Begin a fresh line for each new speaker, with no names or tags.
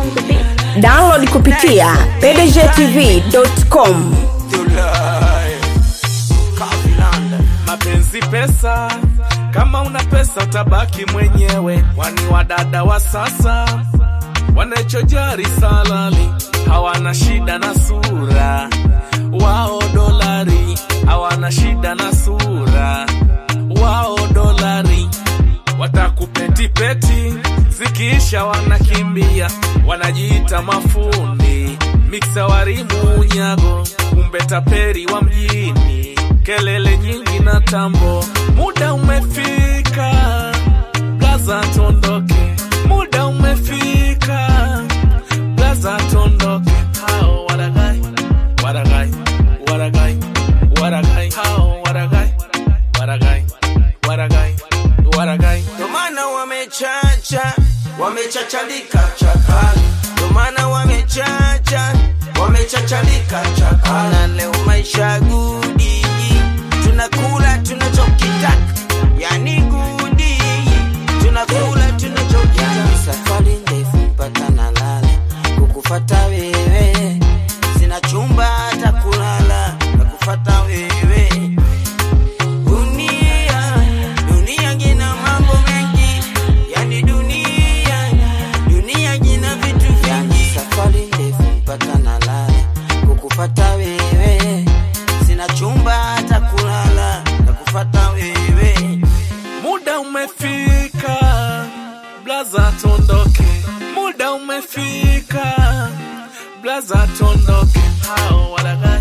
Download kupitia pdgtv.com.
Mapenzi pesa, kama una pesa utabaki mwenyewe. Wani wadada wa sasa wanachojari salali, hawana shida na sura. Wao dolari, hawana shida na sura. Wao dolari, watakupeti peti, zikiisha wanakimbia, wanajiita mafundi. Mixa warimu unyago, kumbe taperi wa mjini. Kelele nyingi na tambo, muda umefika, blaza tondoke. Muda umefika, blaza tondoke. Hao waragai, waragai, waragai, waragai. Hao waragai, waragai, waragai, waragai.
Domana wamechacha, wamechachalika chakali. Domana wamechacha, wamechachalika chakali. Na leo maisha gudi, tunakula tunachokitaka, yani gudi, tunakula tunachokitaka. Safari ndefu mpaka nalala, kukufuata wewe, sina chumba hata kulala, kukufuata wewe. Dunia gina mambo mengi, yani dunia gina vitu vingi. Safari ndefu mpaka nalala, kukufuata wewe, sina chumba hata kulala, kukufuata wewe.
Muda umefika, blaza tondoke. Muda umefika, blaza tondoke. Hao waragai.